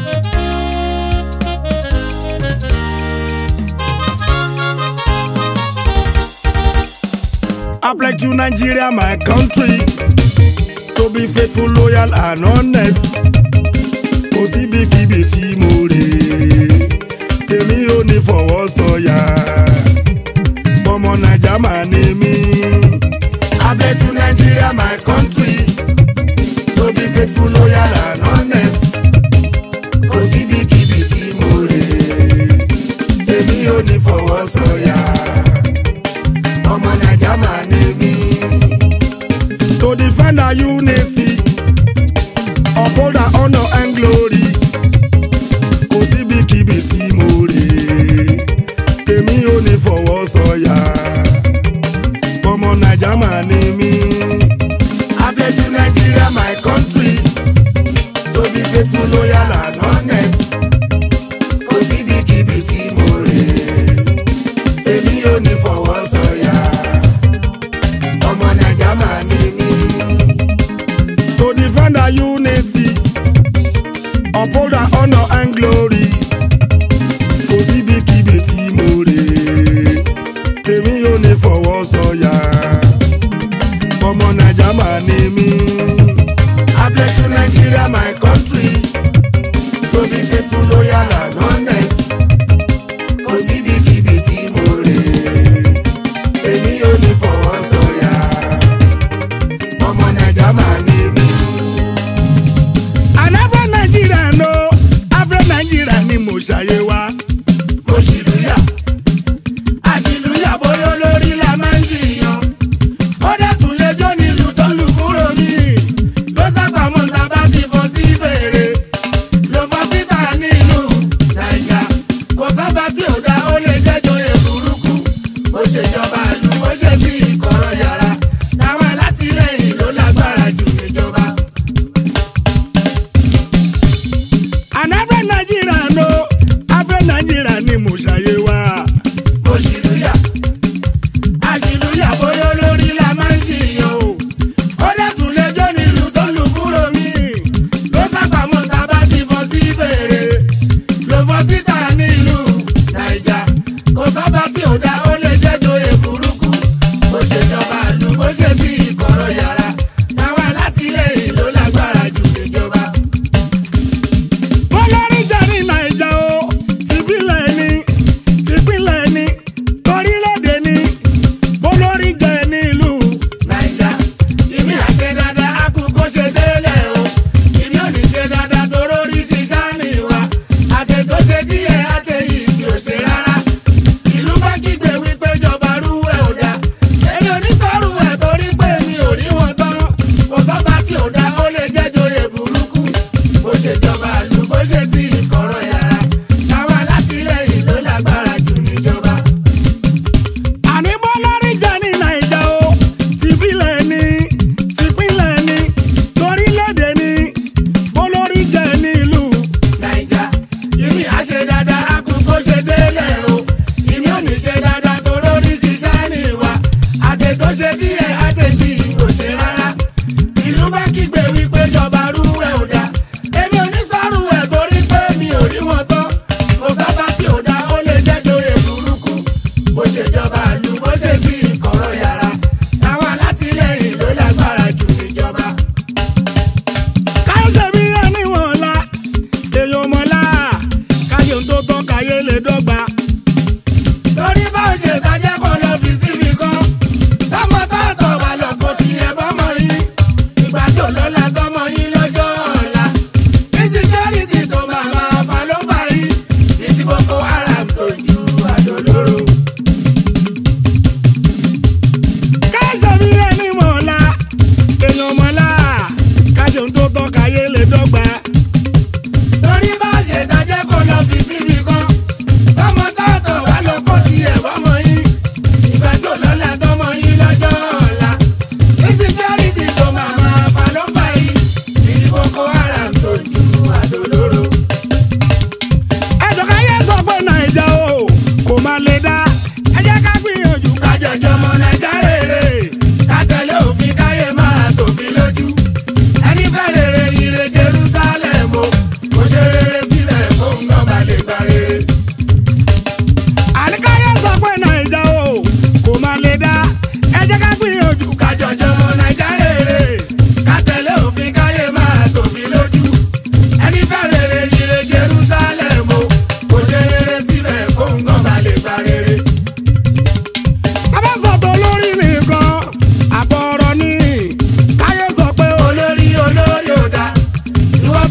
I pledge to Nigeria, my country, to be faithful, loyal and honest. Kò sí bí kíbi tí mo rè, tèmi ò ní fọwọ́ sọ̀yà. Ọmọ Naija mà ni mí. I pledge to Nigeria, my country, to be faithful, loyal and honest. Kò sí bí kíbi tí mo rè, tèmi ò ní fọwọ́ sọ̀yà. Ọmọ Naija mà ni mí. To defend our unity, uphold our honor and glory. Kò sí bí kíbi tí mo rè, tèmi ò ní fọwọ́ sọ̀yà. Ọmọ Naija mà ni mí. I pledge to Nigeria, my country, to be faithful, loyal and honest. Kò sí bí kíbi tí mo rè, tèmi ò ní fọwọ́ sọ̀yà. Ọmọ Naija mà ni mí. To defend our unity, uphold our honor and glory. Kò sí bí kíbi tí mo rè, tèmi ò ní fọwọ́ sọ̀yà. Ọmọ Naija mà ni mí. I pledge to Nigeria, my country, to be faithful, loyal and honest. Kò sí bí kíbi tí mo rè, tèmi ò ní fọwọ́ sọ̀yà. Ọmọ Naija mà ni mí. And Afro Nigeria no, Afro Nigeria ni mo ṣàyè wá. Mo ṣìlúyà, àṣìlúyà bóyá olórí la máa ń ṣìyàn. Ó dẹ̀ tún lè jó nílùú tó lù kúrò mí. Ló sábàámọ̀ tá a bá ti fọ́ sí fèrè. Ló fọ́ síta nílùú Naija. Kò sábà tí ò dá ó lè jẹ́jọ́ èbúrúkú. Ó ṣèjọba ìlú, ó ṣe bí ìkọ̀rọ̀ yàrá. Táwọn alátìlẹyìn ló lágbára jù níjọba. And Afro Nigeria no, Afro Nigeria ni mo ṣàyè wá. Mo ṣìlúyà, àṣìlúyà bóyá olórí la máa ń ṣìyàn o. Ó dẹ̀ tún lè jó nílùú tó lù kúrò mí. Ló sábàámọ̀ tá a bá ti fọ́ sí fèrè. Ló fọ́ síta nílùú Naija. Kò sábà tí ò dá ó lè jẹ́jọ́ èbúrúkú. Bó ṣe jọba ìlú, bó ṣe bí ìkọ̀rọ̀ yàrá. Táwọn alátìlẹyìn ló lágbára jù níjọba. Olórí jẹ́ ní Naija o, tìbílẹ̀ ni, tìpínlẹ̀ ni, torílẹ̀-èdè ni. Olórí jẹ́ nílùú Naija. Ìmí àṣẹ dáadáa, á kú kó ṣe délẹ̀ o. Ìmí ò ní ṣe dáadáa toró rí ṣiṣá ní wa. Àtẹ tó ṣe díẹ̀, àtẹ yìí tí ò ṣe rárá. Ìlú bá kígbe wípé jọba rú ẹ̀ ò dá. Èmi ò ní sọ́rù ẹ̀ torí pé mi ò rí wọn tán. Kò sọ́ba tí ò dá, ó lè jẹ́jọ́ èbúrúkú. Bó ṣe jọba ìlú, bó ṣe ti ìkọ̀rọ̀ yàrá. Táwọn alátìlẹyìn ló lágbára jù níjọba. Àní bọ́lórí jẹ́ ní Naija o, tìbílẹ̀ ni, tìpínlẹ̀ ni, torílẹ̀-èdè ni. Bọ́lórí jẹ́ nílùú Naija. Ìmí àṣẹ dáadáa, á kú kó ṣe délẹ̀ o. Ìmí ò ní ṣe dáadáa toró rí ṣiṣá ní wa. Àtẹ tó ṣe díẹ̀, àtẹ tí kò ṣe rárá. Ìlú bá kígbe wípé jọba rú ẹ̀ ò dá. Èmi ò ní sọ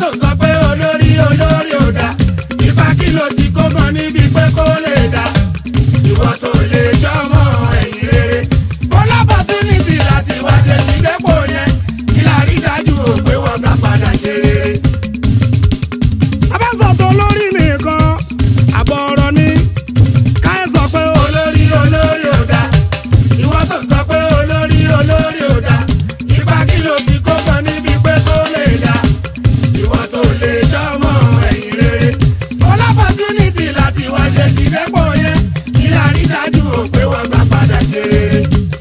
tó sọ pé olórí ò dá ipa kí ló ti kó gan níbi pé kó lè dá ìwọ tó lè jọmọ ẹ̀yìn rere kó l'opportunity láti wá ṣe sídẹ́pọ̀ yẹn kí la rí dájú ò pé wọ́n gbà padà ṣe rere. abẹ́sọ̀tò olórí nìkan àbọ̀ ọ̀rọ̀ ni káyọ̀ sọ pé olórí ò dá ìwọ tó sọ pé olórí ò dá ipa kí ló ti kó gan níbi pé kó lè dá ìwọ tó lè jọmọ ẹ̀yìn rere kó l'opportunity láti wá ṣe sídẹ́pọ̀ yẹn kí la rí dájú ò pé wọ́n gbà padà ṣe rere.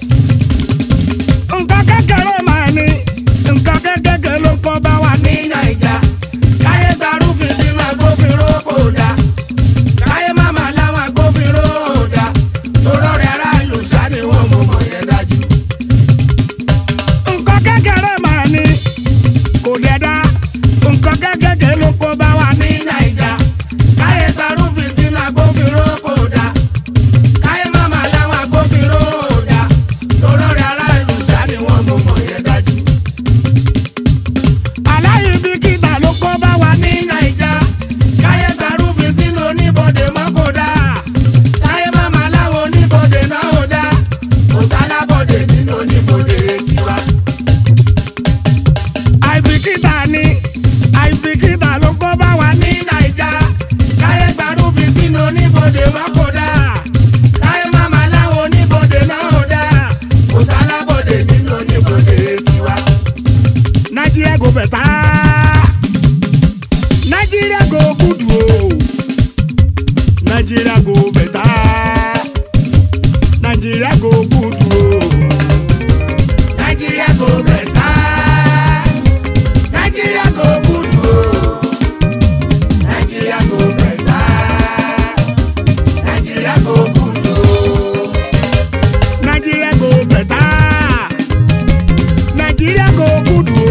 nǹkan kékeré máa ní nǹkan kékeré ló kọ́ bá wa ní Naija káyé gbarúfin sínú agbófinró kò dá káyé máma láwọn agbófinró ò dá torọ́ rẹ̀ aráàlú sá ni wọ́n mọ̀ yẹn dájú. nǹkan kékeré máa ní kò dẹ̀ dá nǹkan kékeré ló kọ́ bá wa ní Naija káyé gbarúfin sínú agbófinró kò dá káyé máma láwọn agbófinró ò dá torọ́ rẹ̀ aráàlú sá ni wọ́n mọ̀ yẹn dájú. aláìbìkítà ló kọ́ bá wa ní Naija káyé gbarúfin sínú oníbodè mọ́ kò dá káyé máma láwọn oníbodè náà ò dá kò sálábọ̀dè nínú oníbodè tiwa. àìbìkítà ni àìbìkítà ló kọ́ bá wa ní Naija káyé gbarúfin sínú oníbodè mọ́ kò dá káyé máma láwọn oníbodè náà ò dá kò sálábọ̀dè nínú oníbodè tiwa. Nigeria go better. Nigeria go good o. Nigeria go better. Nigeria go good o. Nigeria go better. Nigeria go good o. Nigeria go better. Nigeria go good o. Nigeria go better. Nigeria go good o.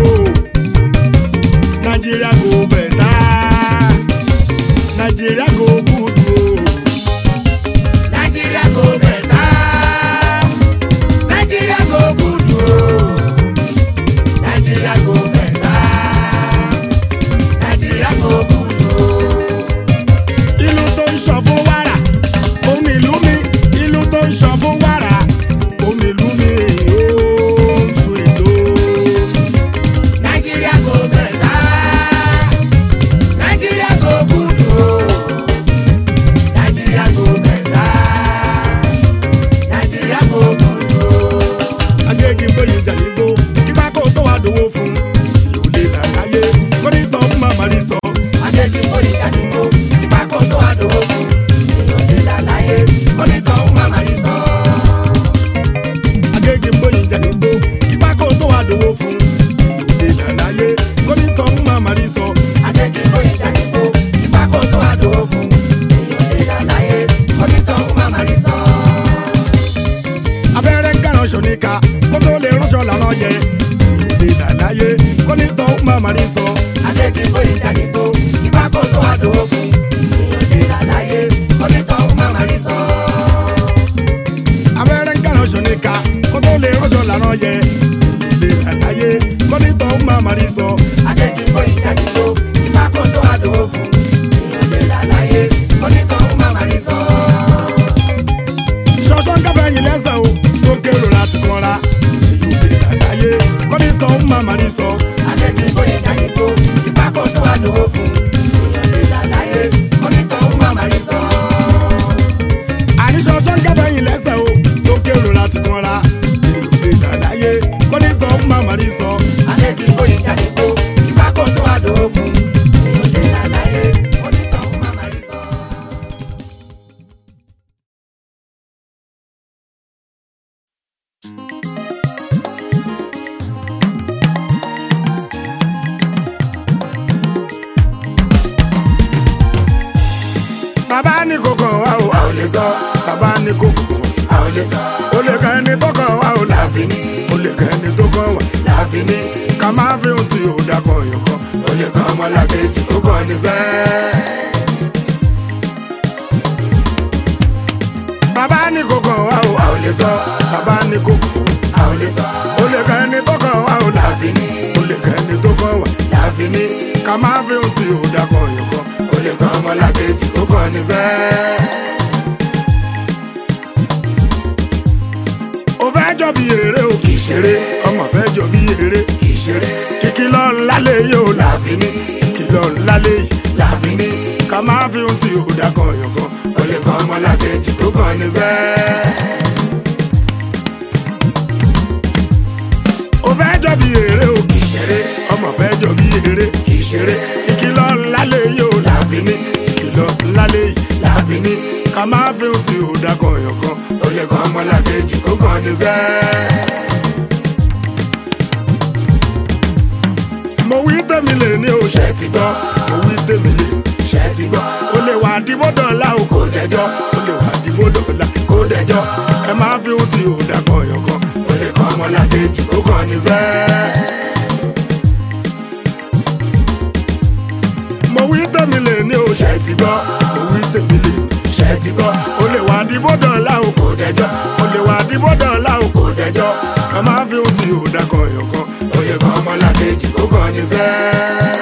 Nigeria go better. Nigeria go good o. Nigeria go better. Nigeria go good o. Nigeria go better. Nigeria go good o. Ìlú tó ń ṣàn fún wàrà òun ìlú mi ìlú tó ń ṣàn fún wàrà òun ìlú mi ó ń sun ètò. Nigeria go better. Nigeria go good o. Nigeria go better. Nigeria go good o. Agégi ń bóyá ìjà nígbó kíkà kó tó wá dòwó fún ìlú lè làkàyé kó ní tọ́ fún màmá rí sọ. Agégi ń bóyá ìjà nígbó kíkà kó tó wá dòwó fún ìlú lè làkàyé kó ní tọ́ fún màmá rí sọ. Agégi ń bóyá ìjà nígbó kíkà kó tó wá dòwó fún ìlú lè làkàyé kó ní tọ́ fún màmá rí sọ. Agégi ń bóyá ìjà nígbó kíkà kó tó wá dòwó fún ìlú lè làkàyé kó ní tọ́ fún màmá rí sọ. Abẹ́rẹ́ ń kàrán ṣòníkà kó tó lè ránṣọ lànà yẹ ìlú lè làkàyé kó ní tọ́ fún màmá rí sọ. Agégi ń bóyá ìjà nígbó kíkà kó tó wá dòwó fún ìlú lè làkàyé kó ní tọ́ fún màmá rí sọ. Abẹ́rẹ́ ń kàrán ṣòníkà kó tó lè ránṣọ lànà yẹ ìlú lè làkàyé kó ní tọ́ fún màmá rí sọ. Agégi ń bóyá ìjà nígbó kíkà kó tó wá dòwó fún ìlú lè làkàyé kó ní tọ́ fún màmá rí sọ. Ṣọ̀ṣọ́ ń káfẹ́ yìí lẹ́sẹ̀ o tó kérò láti kọ́ra ìlú lè làkàyé kó ní tọ́ fún màmá rí sọ. Agégi ń bóyá ìjà nígbó kíkà kó tó wá dòwó fún ìlú lè làkàyé kó ní tọ́ fún màmá rí sọ. Àní ṣọ̀ṣọ́ ń káfẹ́ yìí lẹ́sẹ̀ o tó kérò láti kọ́ra ìlú lè làkàyé kó ní tọ́ fún màmá rí sọ. Agégi ń bóyá ìjà nígbó kíkà kó tó wá dòwó fún ìlú lè làkàyé kó ní tọ́ fún màmá rí sọ. Bàbá ní kókó wa ò a ò lè sọ. Bàbá ní kókó a ò lè sọ. Ó lè kàn ẹni tó kàn wá ò láàfin ní. Ó lè kàn ẹni tó kàn wá láàfin ní. Ká máa fi ohun tí yóò dákọ̀ yọ̀kọ̀. Ó lè kàn ọmọlàkejì tó kàn ní sẹ́. Bàbá ní kókó wa ò a ò lè sọ. Bàbá ní kókó a ò lè sọ. Ó lè kàn ẹni tó kàn wá ò láàfin ní. Ó lè kàn ẹni tó kàn wá láàfin ní. láàfin ní ká máa fi ohun tí ò dákọ̀ yọ̀kọ̀ ó lè kọ́ ọmọlàkejì ó kàn ní sẹ́. ó fẹ́ jọ bí eré o kì í ṣeré ọmọ fẹ́ jọ bí eré kì í ṣeré ìkìlọ̀ ńlá lè yóò láàfin ní ìkìlọ̀ ńlá lè yìí láàfin ní ká máa fi ohun tí ò dákọ̀ yọ̀kọ̀ ó lè kọ́ ọmọlàkejì ó kàn ní sẹ́. ó fẹ́ jọ bí eré o kì í ṣeré ọmọ fẹ́ jọ bí eré kì í ṣeré ìkìlọ̀ ńlá lè yóò láàfin ní ìkìlọ̀ ńlá lè yìí láàfin ní ká máa fi ohun tí ò dákọ̀ yọ̀kọ̀ ó lè kọ́ ọmọlàkejì ó kàn ní sẹ́. mo wí tèmi lè ní o ṣe ti gbọ́ mo wí tèmi lè ṣe ti gbọ́ ó lè wà dìbò dọ̀la o kò dẹjọ́ ó lè wà dìbò dọ̀la kò dẹjọ́ ẹ máa fi ohun tí ò dákọ̀ yọ̀kọ̀ ó lè kọ́ ọmọlàkejì ó kàn ní sẹ́. mo wí tèmi lè ní o ṣe ti gbọ́ mo wí tèmi lè ṣe ti gbọ́ ó lè wà dìbò dọ̀la o kò dẹjọ́ ó lè wà dìbò dọ̀la o kò dẹjọ́ ẹ máa fi ohun tí ò dákọ̀ yọ̀kọ̀ ó lè kọ́ ọmọlàkejì ó kàn ní sẹ́.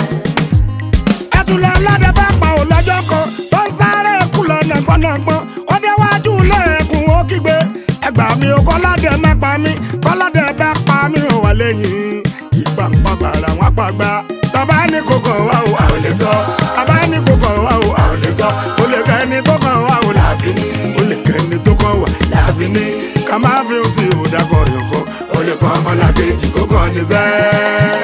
ẹtùlẹ̀ ọlọ́dẹ fẹ́ pa ò lọ́jọ́ kan tó ń sáré kú lọ nàgbọ́nàgbọ́n ó déwájú lẹ́ẹ̀kùn ó kígbe ẹgbà mi ò kọ́lọ́dẹ má pa mí kọ́lọ́dẹ bá pa mí ò wà lẹ́yìn ìpàǹpà bàrà wọn pàgbà. bàbá ní kò kàn wá o a ò lè sọ bàbá ní kò kàn wá o a ò lè sọ ó lè kẹ́ ẹni tó kàn wá o láàfin ní ó lè kẹ́ ẹni tó kàn wá láàfin ní ká máa fi ohun tí ò dákọ̀ yọ̀kọ̀ ó lè kọ́ ọmọlàkejì kó kàn ní sẹ́.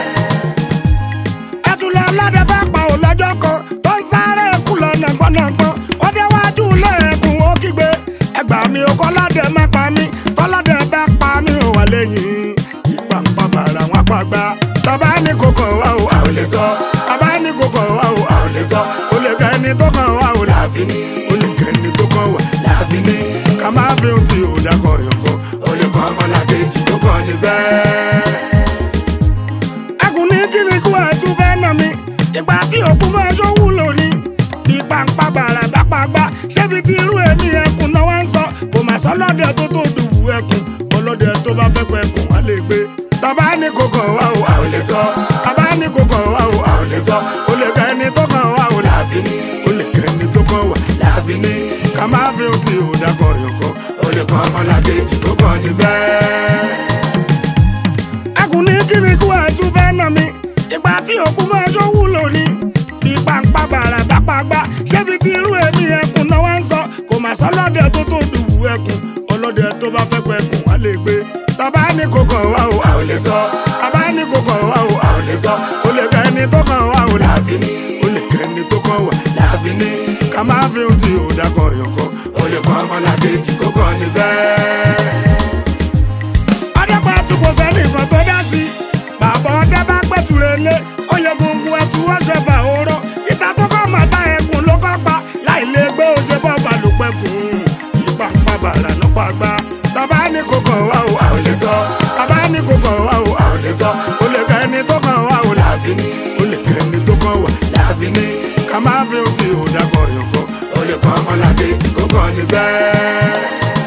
ẹtùlẹ̀ ọlọ́dẹ fẹ́ pa ò lọ́jọ́ kan tó ń sáré kú lọ nàgbọ́nàgbọ́n ó déwájú lẹ́ẹ̀kùn ó kígbe ẹgbà mi ò kọ́lọ́dẹ má pa mí kọ́lọ́dẹ bá pa mí ò wà lẹ́yìn ìpàǹpà bàrà wọn pàgbà. bàbá ní kò kàn wá o a ò lè sọ bàbá ní kò kàn wá o a ò lè sọ ó lè kẹ́ ẹni tó kàn wá o láàfin ní ó lè kẹ́ ẹni tó kàn wá láàfin ní ká máa fi ohun tí ò dákọ̀ yọ̀kọ̀ ó lè kọ́ ọmọlàkejì tó kàn ní sẹ́. ẹkùn ní kíni kú ẹ̀ tún fẹ́ nà mí ìgbà tí òkú fẹ́ tó wúlò ní ìpàǹpà bàrà bá pàgbà ṣébi tí irú èmi ẹkùn náà wá ń sọ kò má sọ lọ́dẹ tó tó dùwù ẹkùn ọlọ́dẹ tó bá fẹ́ pẹ́ ẹkùn wá lè gbé. bàbá ní kò kàn wá o a ò lè sọ bàbá ní kò kàn wá o a ò lè sọ ó lè kẹ́ ẹni tó kàn wá o láàfin ní ó lè kẹ́ ẹni tó kàn wá láàfin ní ká máa fi ohun tí ò dákọ̀ yọ̀kọ̀ ó lè kọ́ ọmọlàkejì tó kàn ní sẹ́. ẹkùn ní kíni kú ẹ̀ tún fẹ́ nà mí ìgbà tí òkú fẹ́ tó wúlò ní ìpàǹpà bàrà bá pàgbà ṣébi tí irú èmi ẹkùn náà wá ń sọ kò má sọ lọ́dẹ tó tó dùwù ẹkùn ọlọ́dẹ tó bá fẹ́ pẹ́ ẹkùn wá lè gbé. bàbá ní kò kàn wá o a ò lè sọ bàbá ní kò kàn wá o a ò lè sọ ó lè kẹ́ ẹni tó kàn wá o láàfin ní ó lè kẹ́ ẹni tó kàn wá láàfin ní ká máa fi ohun tí ò dákọ̀ yọ̀kọ̀ ó lè kọ́ ọmọlàkejì kó kàn ní sẹ́. ọdẹ́pàá tún kò sẹ́ni kan tó dá sí bàbá ọdẹ bá gbẹ́tùrẹ́ lé ó yẹ gungun ẹtù ọ̀ṣẹ̀ fà oró títa tó kọ́ mọ̀ tá ẹkùn ló kọ́ pa láì lè gbé oṣù bọ́ balùpẹ̀kùn ìpàǹpà bàrà ló pàgbà. bàbá ní kò kàn wá o a ò lè sọ bàbá ní kò kàn wá o a ò lè sọ ó lè kẹ́ ẹni tó kàn wá o láàfin ní ó lè kẹ́ ẹni tó kàn wá láàfin ní ká máa fi ohun tí ò dákọ̀ yọ̀kọ̀ ó lè kọ́ ọmọlàkejì kó kàn ní sẹ́.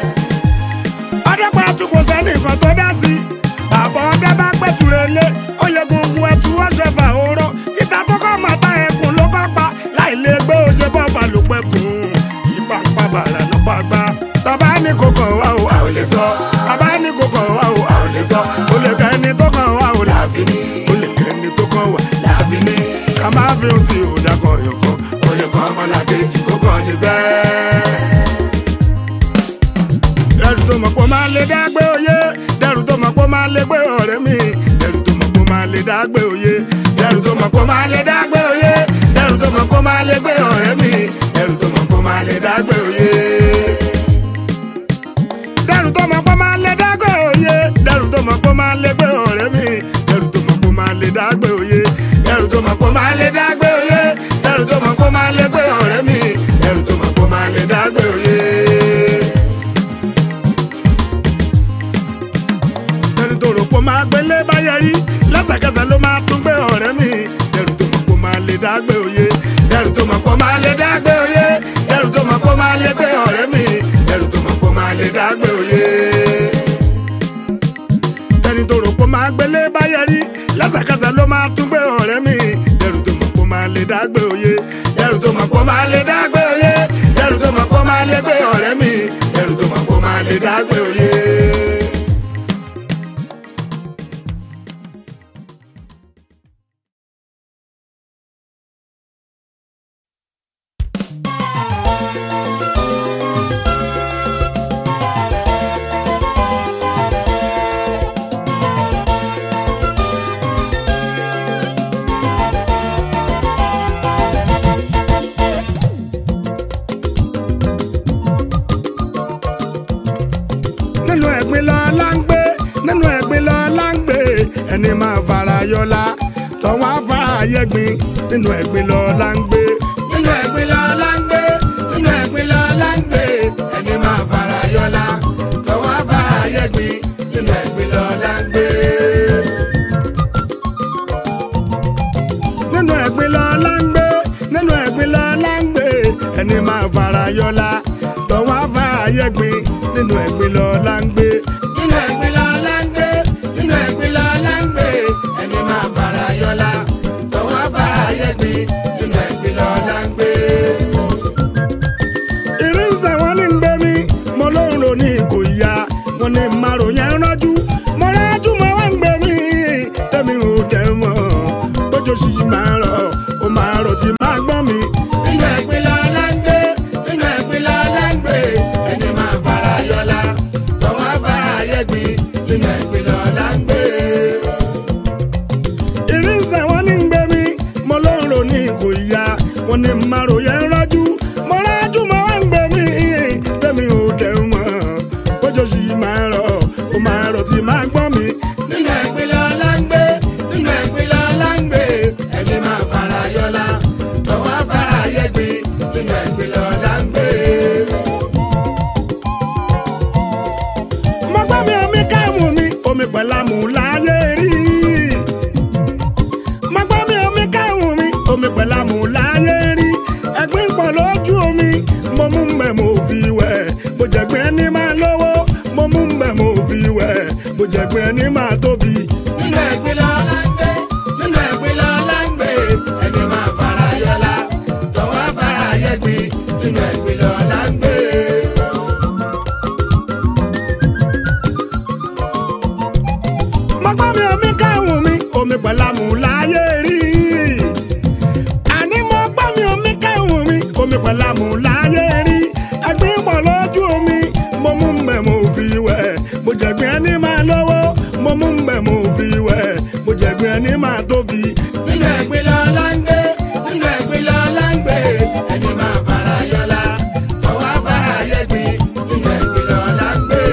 ọdẹ́pàá tún kò sẹ́ni kan tó dá sí bàbá ọdẹ bá gbẹ́tùrẹ́ lé ó yẹ gungun ẹtù ọ̀ṣẹ̀ fà oró títa tó kọ́ mọ̀ tá ẹkùn ló kọ́ pa láì lè gbé oṣù bọ́ balùpẹ̀kùn ìpàǹpà bàrà ló pàgbà. bàbá ní kò kàn wá o a ò lè sọ bàbá ní kò kàn wá o a ò lè sọ ó lè kẹ́ ẹni tó kàn wá o láàfin ní ó lè kẹ́ ẹni tó kàn wá láàfin ní ká máa fi ohun tí ò dákọ̀ yọ̀kọ̀ ó lè kọ́ ọmọlàkejì kó kàn ní sẹ́. dẹrù tó mọ̀ pé máa lè dágbé òye dẹrù tó mọ̀ pé máa lè gbé ọ̀rẹ́ mi dẹrù tó mọ̀ pé máa lè dágbé òye dẹrù tó mọ̀ pé máa lè dágbé òye dẹrù tó mọ̀ pé máa lè gbé ọ̀rẹ́ mi dẹrù tó mọ̀ pé máa lè dágbé òye. dẹrù tó mọ̀ pé máa lè dágbé òye dẹrù tó mọ̀ pé máa lè gbé ọ̀rẹ́ mi dẹrù tó mọ̀ pé máa lè dágbé òye dẹrù tó mọ̀ pé máa lè dágbé òye dẹrù tó mọ̀ pé máa lè gbé ọ̀rẹ́ mi dẹrù tó mọ̀ pé máa lè dágbé òye. ẹni tó rò pé máa gbélé báyẹ̀ rí lẹ́sẹ̀kẹsẹ̀ ló máa tún gbé ọ̀rẹ́ mi dẹrù tó mọ̀ pé máa lè dágbé òye dẹrù tó mọ̀ pé máa lè dágbé òye dẹrù tó mọ̀ pé máa lè gbé ọ̀rẹ́ mi dẹrù tó mọ̀ pé máa lè dágbé òye. ẹni tó rò pé máa gbélé báyẹ̀ rí lẹ́sẹ̀kẹsẹ̀ ló máa tún gbé ọ̀rẹ́ mi lè dágbé òye ẹrù tó mọ̀ pé ó máa lè dágbé òye ẹrù tó mọ̀ pé ó máa lè gbé ọ̀rẹ́ mi ẹrù tó mọ̀ pé ó máa lè dágbé òye. Ẹni máa fara yọlá tọ́wọ́ afárá yẹ̀gbin nínú ẹ̀gbin lọ́la ń gbé nínú ẹ̀gbin lọ́la ń gbé nínú ẹ̀gbin lọ́la ń gbé ẹni máa fara yọlá tọ́wọ́ afárá yẹ̀gbin nínú ẹ̀gbin lọ́la ń gbé nínú ẹ̀gbin lọ́la ń gbé nínú ẹ̀gbin lọ́la ń gbé ẹni máa fara yọlá tọ́wọ́ afárá yẹ̀gbin nínú ẹ̀gbin lọ́la ń gbé nínú ẹ̀gbin lọ́la ń gbé nínú ẹ̀gbin lọ́la ń gbé ẹni máa fara yọlá tọ́wọ́ afárá yẹ̀gbin nínú ẹ̀gbin lọ́la ń gbé. ìrìnsẹ̀ wọn ní ń gbé mi mo lóhùn ló ní kò yá wọn ní márùn yẹn rọ́jú mo rọ́jú mo wá ń gbé mi tẹ́mi ò dẹ̀ mọ́ bójú ṣíṣí máa rọ̀ ó máa rọ̀ tí máa gbọ́n mi. nínú ẹ̀gbin lọ́la ń gbé nínú ẹ̀gbin lọ́la ń gbé ẹni máa fara yọlá tọ́wọ́ afárá yẹ̀gbin nínú ẹ̀gbin lọ́la ń gbé. ìrìnsẹ̀ wọn ní ń gbé mi mo lóhùn ló ní kò yá wọn ní márùn yẹn rọ́jú mo rọ́jú mo wá ń gbé mi tẹ́mi ò dẹ̀ mọ́ bójú ṣíṣí máa rọ̀ ó máa rọ̀ tí máa gbọ́n mi. nínú ẹ̀gbin lọ́la ń gbé nínú ẹ̀gbin lọ́la ń gbé ẹni máa fara yọlá tọ́wọ́ afárá yẹ̀gbin nínú ẹ̀gbin lọ́la ń gbé. mo gbọ́ mi omi káàmù mi omi pẹ̀lámù láyé rí mo gbọ́ mi omi káàmù mi omi pẹ̀lámù láyé rí ẹ̀gbin pọ̀ lójú omi mo mú mbẹ̀ mo fi wẹ̀ bó jẹ̀gbin ẹni máa lówó mo mú mbẹ̀ mo fi wẹ̀ bó jẹ̀gbin ẹni máa tóbi. nínú ẹ̀gbin lọ́la ń gbé nínú ẹ̀gbin lọ́la ń gbé ẹni máa fara yọlá tọ́wọ́ afárá yẹ̀gbin nínú ẹ̀gbin lọ́la ń gbé. mo gbọ́ mi omi káàmù mi omi pẹ̀lámù láyé rí àní mo gbọ́ mi omi káàmù mi omi pẹ̀lámù láyé rí ẹ̀gbin pọ̀ lójú omi mo mú mbẹ̀ mo fi wẹ̀ mo jẹ̀gbin ẹni máa lówó mo mú mbẹ̀ mo fi wẹ̀ mo jẹ̀gbin ẹni máa tóbi. nínú ẹ̀gbin lọ́la ń gbé nínú ẹ̀gbin lọ́la ń gbé ẹni máa fara yọlá tọ́wọ́ afárá yẹ̀gbin nínú ẹ̀gbin lọ́la ń gbé.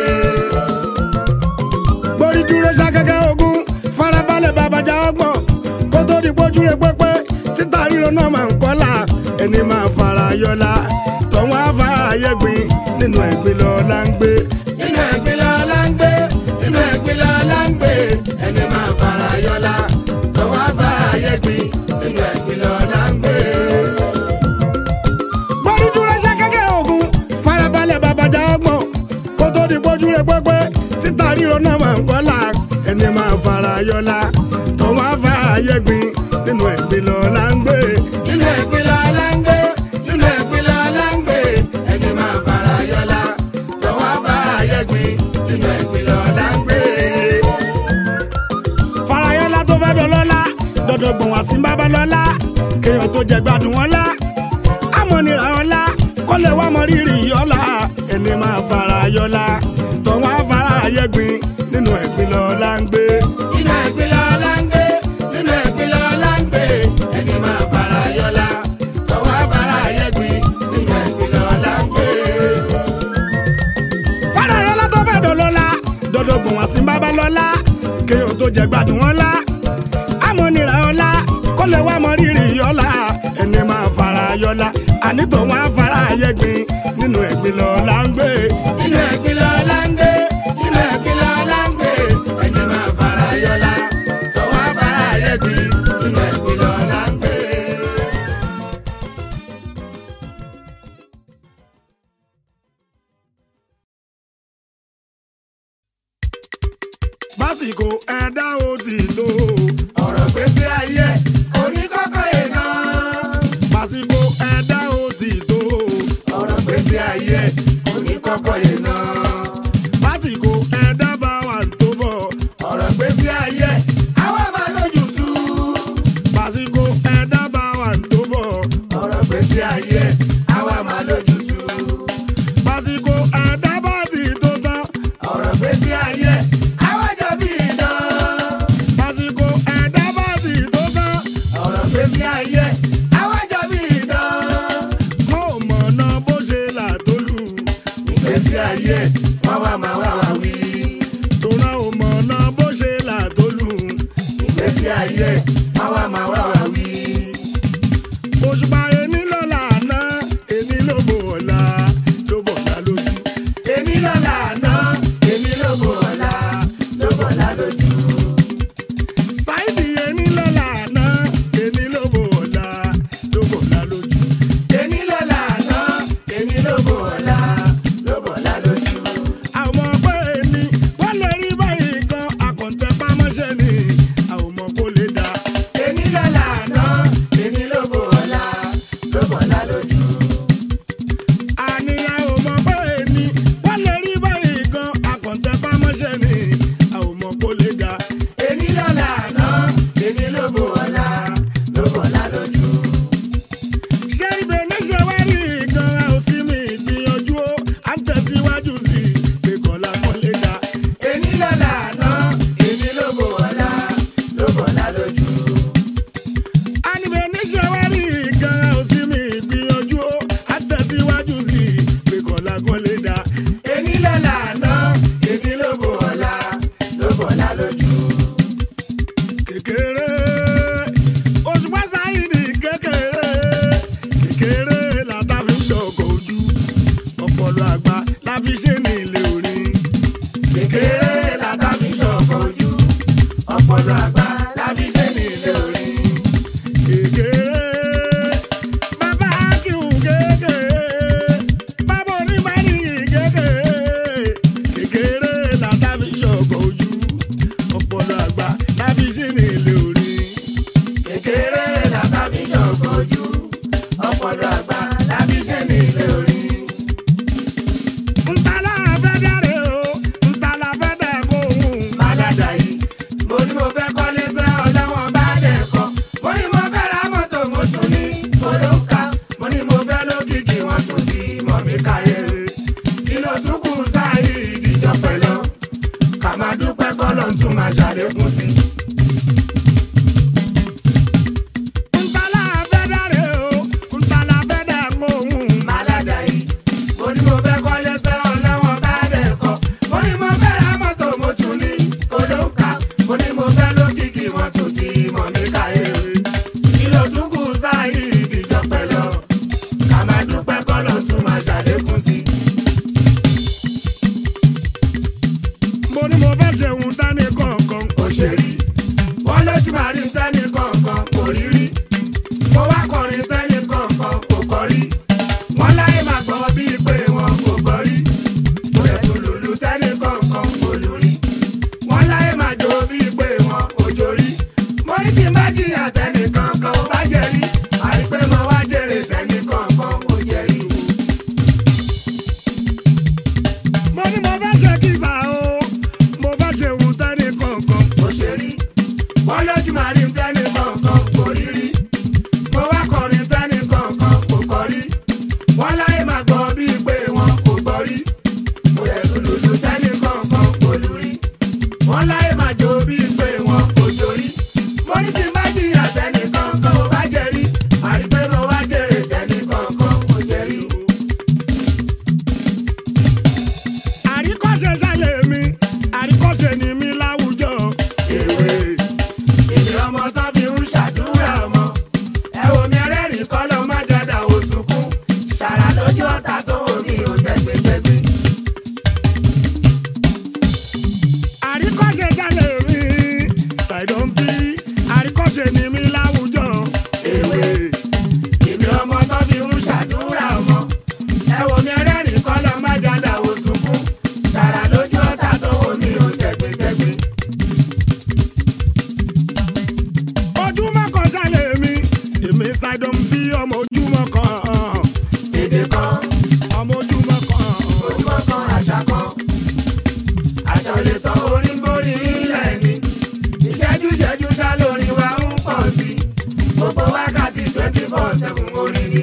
borí dúró ṣàkẹ́kẹ́ ogun farabalẹ̀ babajà ọgbọ̀n kó tó di pójú rẹ̀ pẹ́pẹ́ títà ríro náà máa ń kọ́là ẹni máa fara yọlá tọ́wọ́ afárá yẹ̀gbin nínú ẹ̀gbin lọ́la ń gbé nínú ẹ̀gbin lọ́la ń gbé nínú ẹ̀gbin lọ́la ń gbé ẹni máa fara yọlá tọ́wọ́ afárá yẹ̀gbin nínú ẹ̀gbin lọ́la ń gbé. borí dúró ṣàkẹ́kẹ́ ogun farabalẹ̀ babajà ọgbọ̀n kó tó di pójú rẹ̀ pẹ́pẹ́ títà ríro náà máa ń kọ́là ẹni máa fara yọlá tọ́wọ́ afárá yẹ̀gbin nínú ẹ̀gbin lọ́la ń gbé nínú ẹ̀gbin lọ́la ń gbé nínú ẹ̀gbin lọ́la ń gbé ẹni máa fara yọlá tọ́wọ́ afárá yẹ̀gbin nínú ẹ̀gbin lọ́la ń gbé. farayọlá tó fẹ́ dọlọ́lá dọ́dọ̀ gbọ̀n wá sí bábá lọ́lá kéèyàn tó jẹ gbádùn ọlá amọ̀nira ọlá kọ́lẹ̀ wá mọ rírì ọlá ẹni máa fara yọlá tọ́wọ́ afárá yẹ̀gbin nínú ẹ̀gbin lọ́la ń gbé nínú ẹ̀gbin lọ́la ń gbé nínú ẹ̀gbin lọ́la ń gbé ẹni máa fara yọlá tọ́wọ́ afárá yẹ̀gbin nínú ẹ̀gbin lọ́la ń gbé. farayọlá tó fẹ́ dọlọ́lá dọ́dọ̀ gbọ̀n wá sí bábá lọ́lá kéèyàn tó jẹ gbádùn ọlá amọ̀nira ọlá kọ́lẹ̀ wá mọ rírì ọlá ẹni máa fara yọlá àní tọ́wọ́ afárá yẹ̀gbin nínú ẹ̀gbin lọ́la ń gbé nínú ẹ̀gbin lọ́la ń gbé nínú ẹ̀gbin lọ́la ń gbé ẹni máa fara yọlá tọ́wọ́ afárá yẹ̀gbin nínú ẹ̀gbin lọ́la ń gbé. básìkò ẹ̀dá ó ti tó ọ̀rọ̀ gbèsè ayé oníkọ́kọ́ èèyàn. ìgbésí ayé àwa máa lójútu. Básíkò ẹ̀dá bá ti tó tán. Ọ̀rọ̀ ìgbésí ayé àwa jọ bí idán. Básíkò ẹ̀dá bá ti tó tán. Ọ̀rọ̀ ìgbésí ayé àwa jọ bí idán. Kó mọ̀nà bó ṣe là tó lù. Ìgbésí ayé wọ́n wá máa wá wá wí. Tòrá ò mọ̀nà bó ṣe là tó lù. Ìgbésí ayé wọ́n wá máa wá wá wí. Òṣùpá ẹni lọ́la àná, ẹni ló bò ọ̀la, ló bọ̀lá lójú. Èmi lọ́la àná, èmi ló bò ọ̀la, ló bọ̀lá lójú. Sáìdì ẹni lọ́la àná, ẹni ló bò ọ̀la, ló bọ̀lá lójú. Èmi lọ́la àná, èmi ló bò ọ̀la, ló bọ̀lá lójú. Àwọn ọgbẹ́ ẹni wọ́n lè rí báyìí gan, àkọ̀ǹtẹ̀ pamọ́ṣẹ́ ni, àwọn ọmọ kò lè dá. Èmi lọ́la àná, èmi ló bò ọ̀la, ló bọ̀lá lójú. Àníyàn ò mọ̀ pé ẹni wọ́n lè rí báyìí gan, àkọ̀ǹtẹ̀ pamọ́ṣẹ́ ni, àwọn ọmọ kò lè dá. Èmi lọ́la àná, èmi ló bò ọ̀la, ló bọ̀lá lójú. Ṣé ibẹ̀ ní ṣe wá rí gan, a ò sí mi ìgbìyànjú ó, à ń tẹ̀síwájú sí i, pé kọ́lá kan lè dá. Èmi lọ́la àná, èmi ló bò ọ̀la, ló bọ̀lá lójú. Àníbẹ̀ ní ṣe wá rí gan, a ò sí mi ìgbìyànjú ó, à ń tẹ̀síwájú sí i, pé kọ́lá kan lè dá. Èmi lọ́la àná, èmi ló bò ọ̀la, ló bọ̀lá lójú. Kékeré Òṣùpá Sáìdì kékeré làtà fi ń ṣọkọ̀ ojú, ọpọlọ àgbà la fi ṣe ní ilé orin. Kékeré làtà fi ṣọkọ̀ ojú, ọpọlọ àgbà la fi ṣe ní ilé orin. Kékeré bàbá Akíhùn bàbá oníbàárì kékeré làtà fi ṣọkọ̀ ojú, ọpọlọ àgbà la fi ṣe ní ilé orin. Kékeré làtà fi ṣọkọ̀ ojú, ọpọlọ àgbà la fi ṣe ní ilé orin. Ntàlá fẹ́ dáre o, ntàlá fẹ́ dẹ̀ kó hùn. Màdàdà yìí, mo ní mo fẹ́ kọ́lé sẹ́ ọlọ́wọ́n bá dẹ̀ kọ́. Mo ní mo fẹ́ ra mọ́tò mo tún ní olóńkà. Mo ní mo fẹ́ lókìkí wọ́n tún ti mọ̀ mí káyé. Kí ló tún kù sáyé ìdíjọ pẹ̀lú? Ká máa dúpẹ́ kọ́lọ́ tún máa ṣàlékún sí. Ntàlá fẹ́ dáre o, ntàlá fẹ́ dẹ̀ kó hùn. Màdàdà yìí, mo ní mo fẹ́ kọ́lé sẹ́ ọlọ́wọ́n bá dẹ̀ kọ́. Mo ní mo fẹ́ ra mọ́tò mo tún ní olóńkà. Mo ní mo fẹ́ lókìkí wọ́n tún ti mọ̀ mí káyé. Kí ló tún kù sáyé ìdíjọ pẹ̀lú? Ká máa dúpẹ́ kọ́lọ́ tún máa ṣàlékún sí. Mo ní mo fẹ́ ṣe ohun tání kọ̀ọ̀kan. Òṣèré wọ́n lójú máa rí tẹ́nì kọ̀ọ̀kan kò rí rí. Mo wá kọrin tẹ́nì kọ̀ọ̀kan kò kọ rí. Wọ́n láyé máa gbọ́ bíi pé wọn kò gbọ́ rí. Mo yẹ tó lùlù tẹ́nì kọ̀ọ̀kan kò lù rí. Wọ́n láyé máa jó bíi pé wọn kò jó rí. Mo ní tí n bá jìyà tẹ́nì kọ̀ọ̀kan ò bá jẹ rí. Àìpé mo wá jèrè tẹ́nì kọ̀ọ̀kan kò jẹ rí. Mo ní mo fẹ́ ṣe kísà o, mo fẹ́ ṣe ohun tání kọ̀ọ̀kan. Òṣèré wọ́n lójú máa rí tẹ́nì kọ̀ọ̀kan kò rí rí. Mo wá kọrin tẹ́nì kọ̀ọ̀kan kò kọ rí. Wọ́n láyé máa gbọ́ bíi pé wọn kò gbọ́ rí. Mo yẹ tún lùlù tẹ́nì kọ̀ọ̀kan kò lù rí. Wọ́n láyé máa jó bíi pé wọn kò jó rí. Mo ní tí n bá jìyà tẹ́nì kọ̀ọ̀kan ò bá jẹ rí. Àrípé mo wá jèrè tẹ́nì kọ̀ọ̀kan kò jẹ rí. Àríkọ́ṣe ṣàlẹ̀ mi, àríkọ́ṣe ni mi láwùjọ. Èwe ìdí ọmọ tán fi ń ṣàdúrà ọmọ. Ẹ wo mi ẹlẹ́rìí kọ́ lọ má jẹ́dá òsùnkún. Ṣàrà lójú ọ̀tá tó wò mí ò tẹ́gbẹ́tẹ́gbẹ́. Àríkọ́ṣe ṣàlẹ̀ mi, ṣàìdán bí àríkọ́ṣe ni mi láwùjọ. Èwe ìdí ọmọ tán fi ń ṣàdúrà ọmọ. Ẹ wo mi ẹlẹ́rìí kọ́ lọ má jẹ́dá òsùnkún. Ṣàrà lójú ọ̀tá tó wò mí ò tẹ́gbẹ́tẹ́gbẹ́. Ojúmọ́ kan ṣàlẹ̀ mi, èmi ṣàìdán bí ọmọ ojúmọ́ kan. Èdè kan, Ọmọ ojúmọ́ kan. ojúmọ́ kan, àṣà kan. Àṣà ò lè tán orí ń borí ilẹ̀ ni. Ìṣẹ́jú ṣá lórí wa ń pọ̀ sí. Gbogbo wákàtí 24/7 7 orí ni.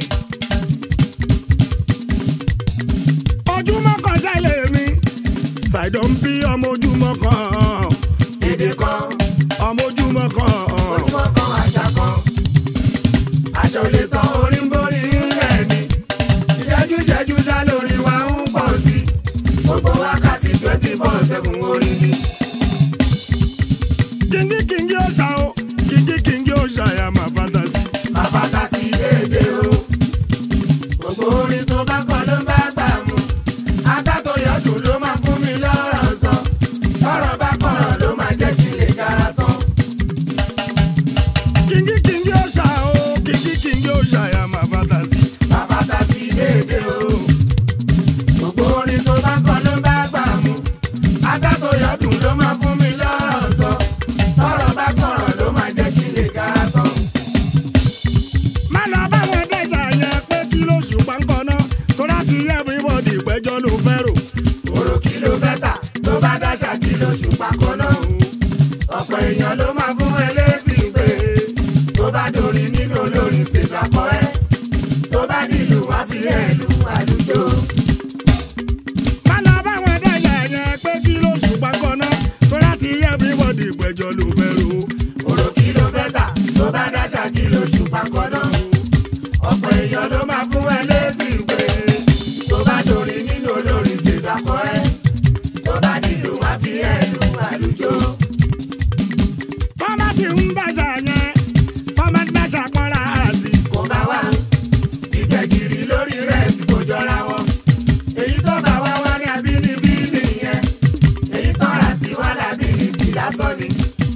ojúmọ́ kan ṣẹlẹ̀ mi Sidon P ọmọ ojúmọ́ kan Èdè kan, ọmọ ojúmọ́ kan ojúmọ́ kan àṣà kan. Aṣọ lè tán orí ń borí ńlẹ̀ ni. Ìṣẹ́jú sá lórí wa ń pọ̀ sí. Gbogbo wákàtí 24/7 orí ni. Kingi ọ̀ṣà o kingi ọ̀ṣà ya máa fantasy. Àfàtà sí dédé o. Gbogbo orin tó bá kọ ló bá gbà mú. Atátó yọdún ló máa fún mi lọ́rọ̀ sọ. Tọ́rọ̀ bá kọ̀rọ̀ ló máa jẹ́ kí lè gara tán. Kingi ọ̀ṣà o kingi ọ̀ṣà ya máa fantasy. Àfàtà sí dédé o. Gbogbo orin tó bá kọ ló bá gbà mú. Atátó yọdún ló máa fún mi lọ́rọ̀ sọ. Tọ́rọ̀ bá kọ̀rọ̀ ló máa jẹ́ kí lè gara tán. Má lọ bá wọn dẹ́jà yẹn pé kí ló ṣùgbọ́n kan náà tó láti everybody ìpẹ́jọ́ ló fẹ́ rò. Òrò kí ló fẹ́ tà tó bá dáṣà kí ló ṣùpá kan náà. Ọ̀pọ̀ èèyàn ló máa fún ẹlẹ́sìn pé tó bá dorí nínú olórin ṣèdàpọ̀ ẹ́. Tó bá dìlù wá fi ẹ̀lú àlùjọ. Má lọ bá wọn dẹ́jà yẹn pé kí ló ṣùgbọ́n kan náà tó láti everybody ìpẹ́jọ́ ló fẹ́ rò. Òrò kí ló fẹ́ tà tó bá dáṣà kí ló ṣùpá kan náà. Ọ̀pọ̀ èèyàn ló máa fún ẹlẹ́sìn pé tó bá dorí nínú olórin ṣèdàpọ̀ ẹ́. Tó bá dìlù wá fi ẹ̀lú àlùjọ. Bọ́mọ ti ń bàṣà yẹn bọ́mọ ti bàṣà pọ́nra àṣì. Kò bá wá ìgbẹ̀gìrì lórí rẹ̀sì kò jọra wọn. Èyí tó bá wá wá ní abínibí nìyẹn. Èyí tó rà sí wá lábínibí lásán ni.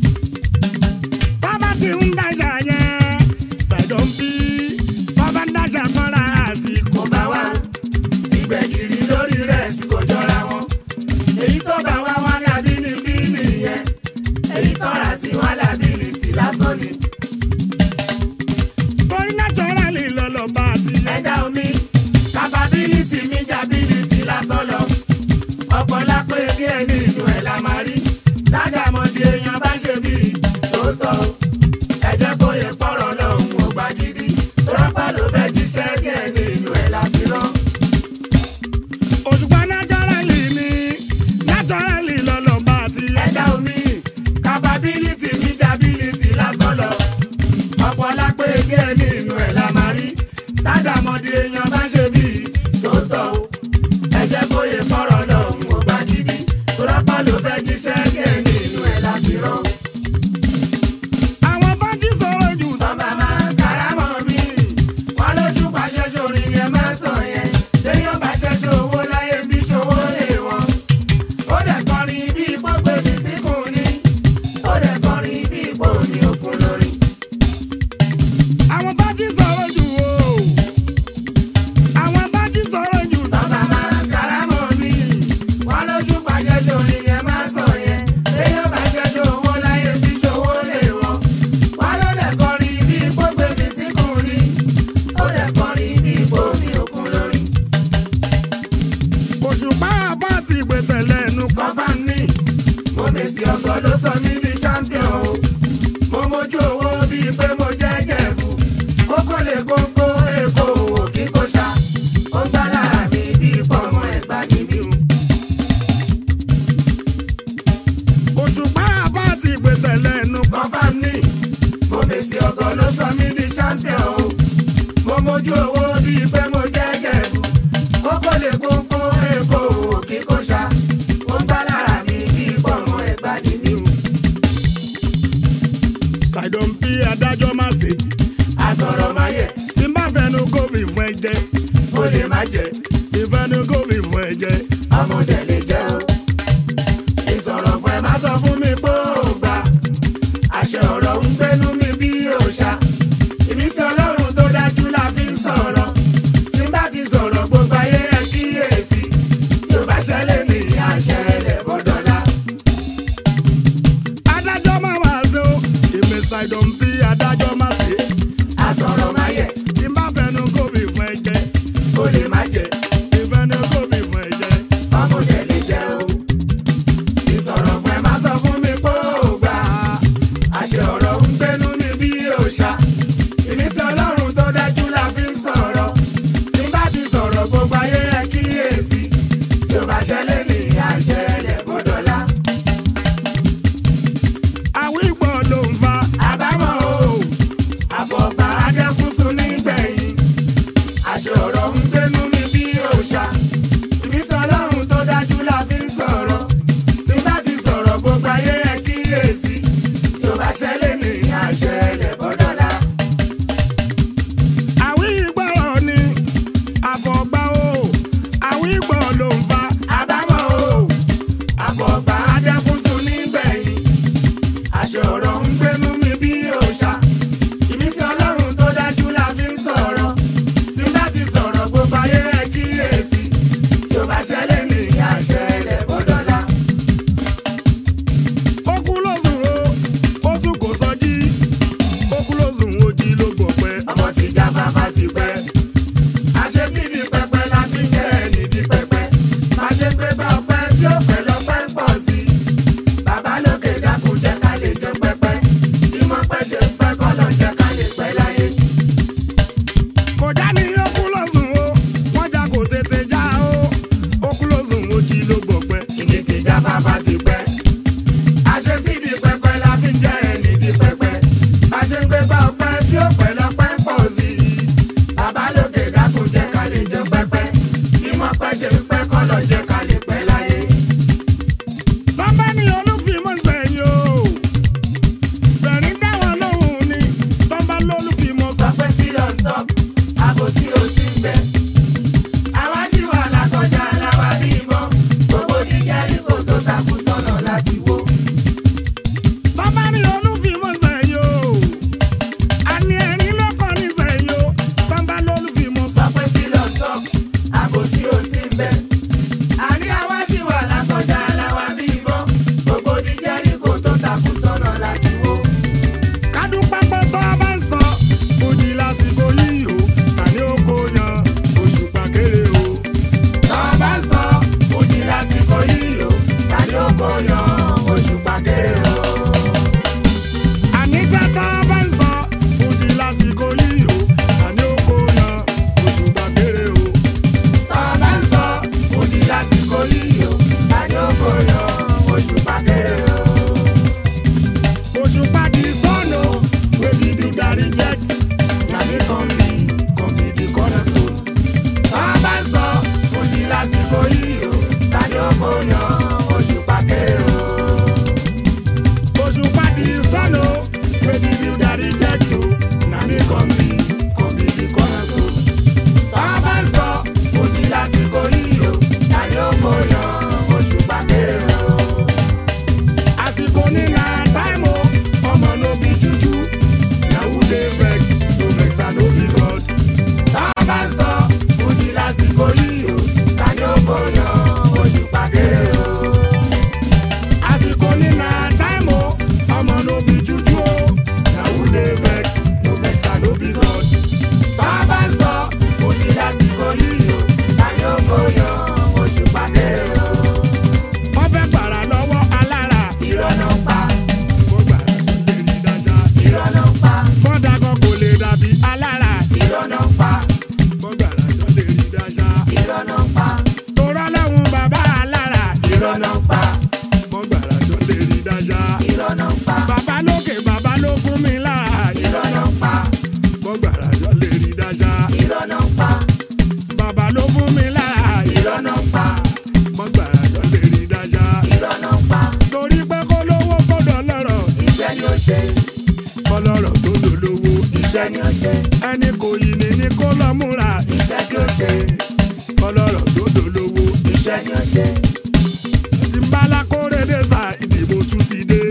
Bọ́mọ ti ń bàṣà yẹn Sidon P bọ́mọ ti bàṣà pọ́nra àṣì. Kò bá wá ìgbẹ̀gìrì lórí rẹ̀sì kò jọra wọn. Èyí tó bá wá wá ní abínibí nìyẹn. Èyí tó rà sí wá lábínibí lásán ni. Torí naturally lọ́lọ́ bá a ti yẹ. Ẹ̀dá omi capability mi jability lásán lọ. Ọ̀pọ̀ lápé díẹ̀ nínú ẹ̀ la máa rí. Lájàmọ̀dé èèyàn bá ṣe bí tòótọ́. Ẹ jẹ́ kó yẹ pọ̀rọ̀ lọ́hùn ó gbà gidi. Tọ́pọ̀ ló fẹ́ jíṣẹ́ díẹ̀ nínú ẹ̀ la fi rán. Òṣùpá naturally ni naturally lọ́lọ́ bá a ti yẹ. Ẹ̀dá omi capability mi jability lásán lọ. Ọ̀pọ̀ lápé díẹ̀ nínú ẹ̀ la máa rí. Lájàmọ̀dé èèyàn bá ṣe bí tòótọ́. Ẹ jẹ́ kó yẹ pọ̀rọ̀ lọ́hùn ó gbà gidi. Tọ́pọ̀ ló fẹ́ jíṣẹ́ díẹ̀ nínú ẹ̀ la fi rán. Àwọn báńkì sọ̀rọ̀ jù tán. Bàbá máa kàrámọ̀ mi. Wọ́n lójú pàṣẹ sórí ni ẹ máa sọ yẹn. Léyìn pàṣẹ ṣòwò láyé bí ṣòwò lè wọ́n. Ó dẹ̀ kọrin bí ipò gbé mi síkùn ni. Ó dẹ̀ kọrin bí ipò ní òkun lórí. Àwọn báńkì sọ̀rọ̀ jù o. Àwọn báńkì sọ̀rọ̀ jù tán. Bàbá máa kàrámọ̀ mi. Wọ́n lójú pàṣẹ sórí ni ẹ máa sọ yẹn. Léyìn pàṣẹ ṣòwò láyé bí ṣòwò lè wọ́n. Wọ́n ló dẹ̀ kọrin bí ipò gbé mi síkùn ni. Ó dẹ̀ kọrin bí ipò ní òkun lórí. Òṣùpá àbá ti gbé tẹ̀lé ẹnu kan. Confirm ni mo mèsì ọkọ ló sọ mí di champion o. Mo mójú owó bíi pé mo jẹ́ Jẹ̀bú. Kókó lè kókó èkó òwò kí kò ṣá. Ó ń gbá lára mi bíi pọ̀mọ́ ẹ̀gbá níbí o. Òṣùpá àbá ti gbé tẹ̀lé ẹnu kan. Confirm ni mo mèsì ọkọ ló sọ mí di champion o. Mo mójú owó bíi pé mo jẹ́ Jẹ̀bú. Kókó lè kókó èkó òwò kí kò ṣá. Ó ń gbá lára mi bíi pọ̀mọ́ ẹ̀gbá níbí o. Sidon P adájọ́ má ṣe. Àsọ̀rọ̀ máa yẹ. Tí n bá fẹnu gómìn fún ẹ jẹ. Ó lè má jẹ́. Ìfẹnu gómìn fún ẹ jẹ. Ọmọdé lè jẹ́ o. Ìsọ̀rọ̀ fún ẹ má sọ fún mi pé ó gbà. Àṣẹ ọ̀rọ̀ ń gbénú mi bí òòṣà. Ìmísí Ọlọ́run tó dájú la fi ń sọ̀rọ̀. Tí n bá ti sọ̀rọ̀ gbogbo ayé ẹ kíyèsí. Tí ó bá ṣẹlẹ̀ ní àṣẹ ẹlẹ́bọ̀dọ́lá. Adájọ́ má wá ṣe o. Èmi Sidon P adájọ́ má ṣe. Àsọ̀rọ̀ máa yẹ. Dání ó kú lọ́sùn o, wọ́n já kò tètè já o. Ó kú lọ́sùn o jí ló gbọ̀pẹ́. Ìdí ti já bàbá ti pẹ́. Àṣesí di pẹpẹ la fi ń jẹ ẹni di pẹpẹ. Bá ṣe ń gbé bá ọpẹ́ tí ó pẹ́ lọ́pẹ́ ń pọ̀ sí i. Bàbá lókè dákun jẹ́ ká lè jẹ pẹpẹ. Bí wọ́n pẹ́ ṣe ń pẹ́ kọ́ lọ jẹ́ ká lè pẹ́ láyé. Bàbá ni olúfimọ́ sẹ́yìn o. Bẹ̀rín dáwọn lóhùn ni, tọ́ba lólúfimọ́ Sọ pé sílọ̀ ń sọ, àbòsí ò sí ń bẹ. Àwa ṣì wà lákọjá aláwa bí ìbọn. Gbogbo jíjẹ́ ipò tó takú sọ̀nà láti wó. Bàbá ni olúfimọ́ sẹ́yìn o. Àní ẹ̀rín lọ́kàn ní sẹ́yìn o. Tọ́ba lólúfimọ́ Sọ pé sílọ̀ ń sọ, àbòsí ò sí ń bẹ. Àní àwa ṣì wà lákọjá aláwa bí ìbọn. Gbogbo jíjẹ́ ipò tó takú sọ̀nà láti wó. kádùn pápọ̀ tó a bá ń sọ. Fújì lásìkò yìí o. Tàní oko yan Òṣùpá kéré o. Tọ́ bá sọ, Fújì lásìkò yìí o. Tàní ó kó yan Òṣùpá kéré o. Àníṣe tó a bá ń sọ. Fújì lásìkò yìí o. Tàní oko yan Òṣùpá kéré o. Tọ́ bá sọ, Fújì lásìkò yìí o. Tàní ó kó yan Òṣùpá kéré o. Òṣùpá di sọ́nà. Wetin do that reject? Na me come be the cornerstone. Tọ́ bá sọ, Fújì lásìkò yìí o. Tàní ó kó yan Òṣùpá kéré o. Òṣùpá di sọ́nà. Wetin do that reject o? Na me come be the cornerstone. Tọ́ bá sọ, Fújì lásìkò yìí o. Tàní ó kó yan Òṣùpá kéré o. Àsìkò ní na time o. Ọmọ no be juju. Na who dey vex? No vex and no be God. Tọ́ bá sọ, Fújì lásìkò yìí o. Tàní ó kó yan Òṣùpá kéré o. Àsìkò ní na time o. Ọmọ no be juju o. Na who dey vex? No vex and no be God. Tọ́ bá sọ, Fújì lásìkò yìí o. Tàní ó kó yan Òṣùpá kéré o. Wọ́n fẹ́ gbàrà lọ́wọ́ alára. Irọ́ ló ń pa, Mo gbàrà tó lè rí dájá. irọ́ ló ń pa, Wọ́n dàgbọ́ kò lè dàbí alára. irọ́ ló ń pa, Mo gbàrà tó lè rí dájá. irọ́ ló ń pa, Torọ́ lẹ́hùn bàbá alára. irọ́ ló ń pa, Mo gbàrà tó lè rí dájá. irọ́ ló ń pa, Bàbá lókè bàbá ló fún mi láàyè. irọ́ ló ń pa, Mo gbàrà tó lè rí dájá. irọ́ ló ń pa, Bàbá ló fún mi láàyè. irọ́ ló ń pa, Mo gbàrà tó lè rí dájá. irọ́ ló ń pa. Torí pé kó lówó kó dọ̀lọ́rọ̀. Iṣẹ́ ni ó ṣe, Kọ́lọ́rọ̀ tó dolówó. iṣẹ́ ni ó ṣe, Ẹni kò yìí ní kó lọ múra. iṣẹ́ tí ó ṣe, Kọ́lọ́rọ̀ tó dolówó. iṣẹ́ ni ó ṣe. Tí ń bá lákòrédé sa ìdìbò tún ti dé.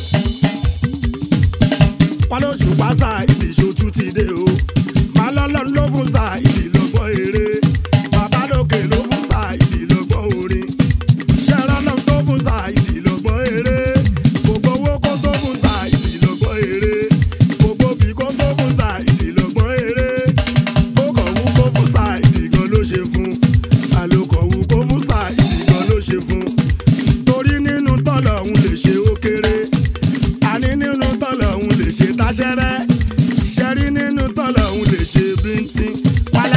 Wọ́n ló ṣùpá sa ìdìṣó tún ti dé o. Màá lọ́lọ́run ló fún sa ìdìlọ́gbọ́n eré. Bàbá lókè ló fún sa ìdìlọ́gbọ́n orin. Ṣẹ́rọ́ náà tó fún sa ìdìlọ́gbọ́n eré. Gbogbo owó kó tó fún sa ìdìlọ́gbọ́n eré. Gbogbo bí kó tó fún sa ìdìlọ́gbọ́n eré. Ó kàn wú kó fún sa ìdìgan ló ṣe fún. Àlòkọ̀ wú kó fún sa ìdìgan ló ṣe fún. Torí nínú tọ́lọ̀ òun lè ṣe ó kéré. Àní nínú tọ́lọ̀ òun lè ṣe táṣẹ́rẹ́. Ṣẹ́rí nínú tọ́lọ̀ òun lè ṣe bíntín. Wálé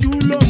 ojú ló